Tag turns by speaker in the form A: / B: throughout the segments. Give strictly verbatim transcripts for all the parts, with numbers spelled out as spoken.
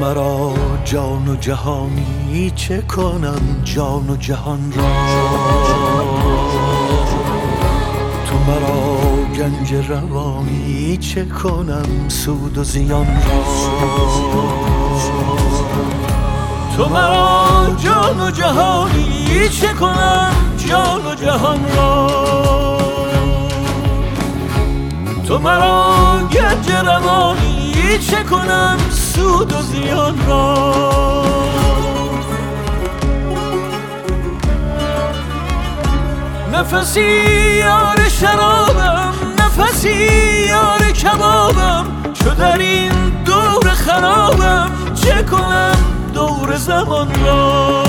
A: مرا جان و جهانی چه کنم جان و جهان را، تو مرا گنج روانی چه کنم سود و زیان را، تو مرا جان و جهانی چه کنم جان و جهان را، تو مرا گنج روانی چه کنم سود و زیان را. نفسی یار شرابم، نفسی یار کبابم، چو در این دور خرابم چه کنم دور زمان را،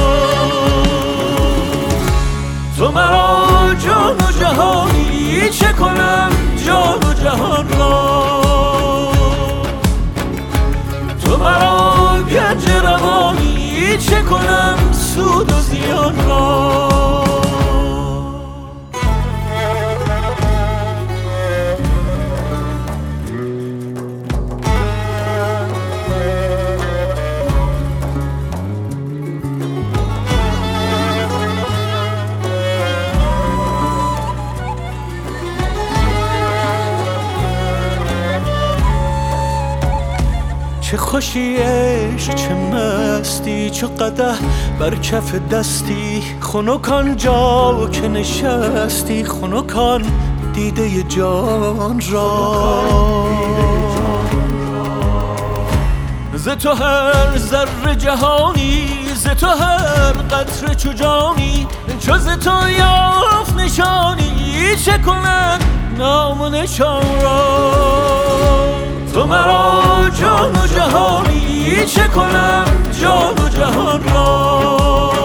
A: تو مرا جان و جهانی چه کنم جان و جهان را، تو مرا گنج روانی چه کنم سود و زیان را. چه خوشی عشق چه مستی، چو قدح بر کف دستی، خنکان جا که نشستی، خنکان دیده جان را، ز تو هر ذره جهانی، ز تو هر قطره چو جانی، چو ز تو یافت نشانی چه کند نام و نشان را، تو مرا جان و جهانی چه کنم جان و جهان را،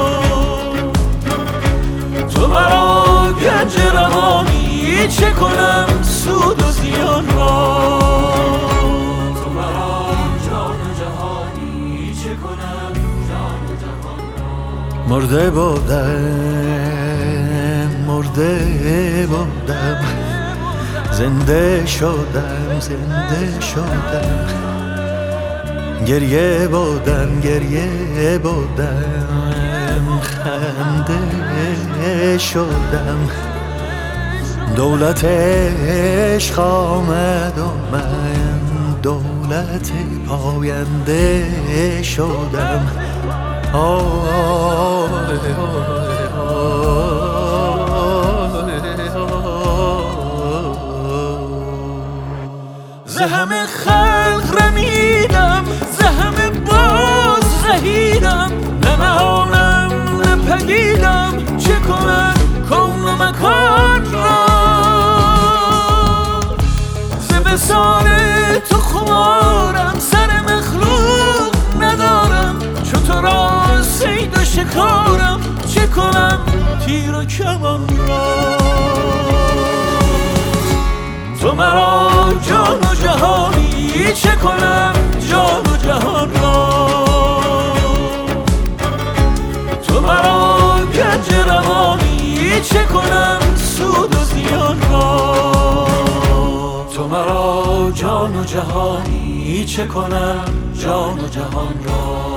A: تو مرا گنج روانی چه کنم سود و زیان را، تو مرا جان و جهانی چه کنم جان و جهان را. مرده بودم مرده بودم زنده شدم زنده شدم، گریه بودم گریه بودم خنده شدم، دولت عشق آمد و من دولت پاینده شدم. آه ز همه خلق رمیدم، ز همه باز رهیدم، نه نهانم نه پدیدم چه کنم کون و مکان را، ز وصال تو خمارم سر مخلوق ندارم، چو تو را صید و شکارم چه کنم تیر و کمان را، تو مرا جان و جهانی چه کنم جان و جهان را، تو مرا گنج روانی چه کنم سود و زیان را، تو مرا جان و جهانی چه کنم جان و جهان را.